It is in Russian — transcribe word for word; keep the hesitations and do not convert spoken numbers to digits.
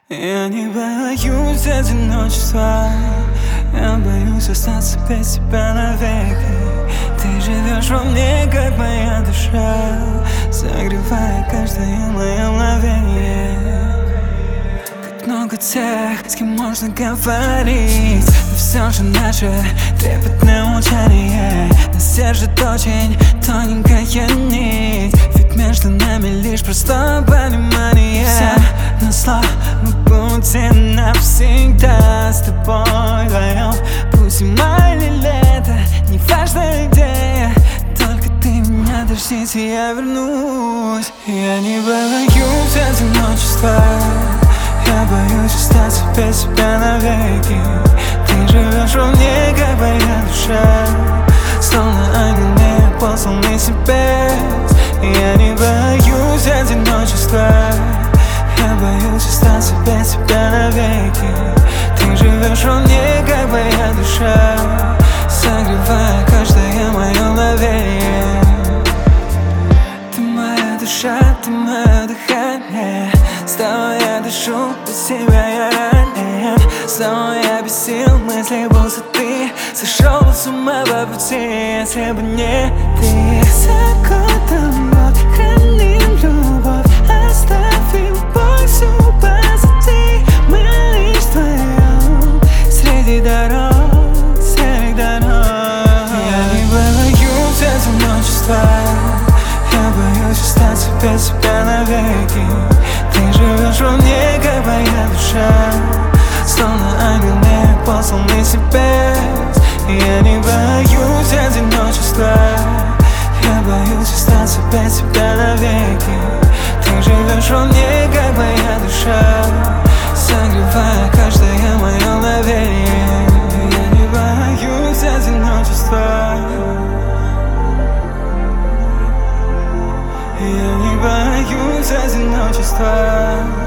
Я не боюсь одиночества, я боюсь остаться без тебя навеки. Ты живешь во мне, как моя душа, согревая каждое мое мгновение. Как много тех, с кем можно говорить, но все же наше трепетное молчание нас держит очень тоненькая нить, ведь между нами лишь простое понимание. Все на зло мы будем навсегда с тобой вдвоем. Пусть зима или лето, не важна идея, только ты меня дождись, и я вернусь. Я не боюсь одиночества, я боюсь остаться без тебя навеки. Ты живешь во мне, как моя душа, словно ангел мне посланный с небес. Я не боюсь одиночества, я боюсь остаться без тебя навеки. Ты живешь во мне, как моя душа, согревая каждое мое мгновение. Ты моя душа, ты мое дыхание, с тобой я дышу, без тебя я ранен. Снова я без сил, мысли будто ты сошел с ума по пути, если бы не ты. За годом год храним любовь, оставим боль всю позади. Мы лишь вдвоем среди дорог, серых дорог. Я не боюсь одиночества, я боюсь остаться без тебя навеки. Ты живешь во мне, как моя душа, словно ангел мне посланный с небес. Я не боюсь одиночества, я боюсь остаться без тебя навеки. Ты живешь во мне, как моя душа, согревая каждое мое мгновение. Я не боюсь одиночества, я не боюсь одиночества.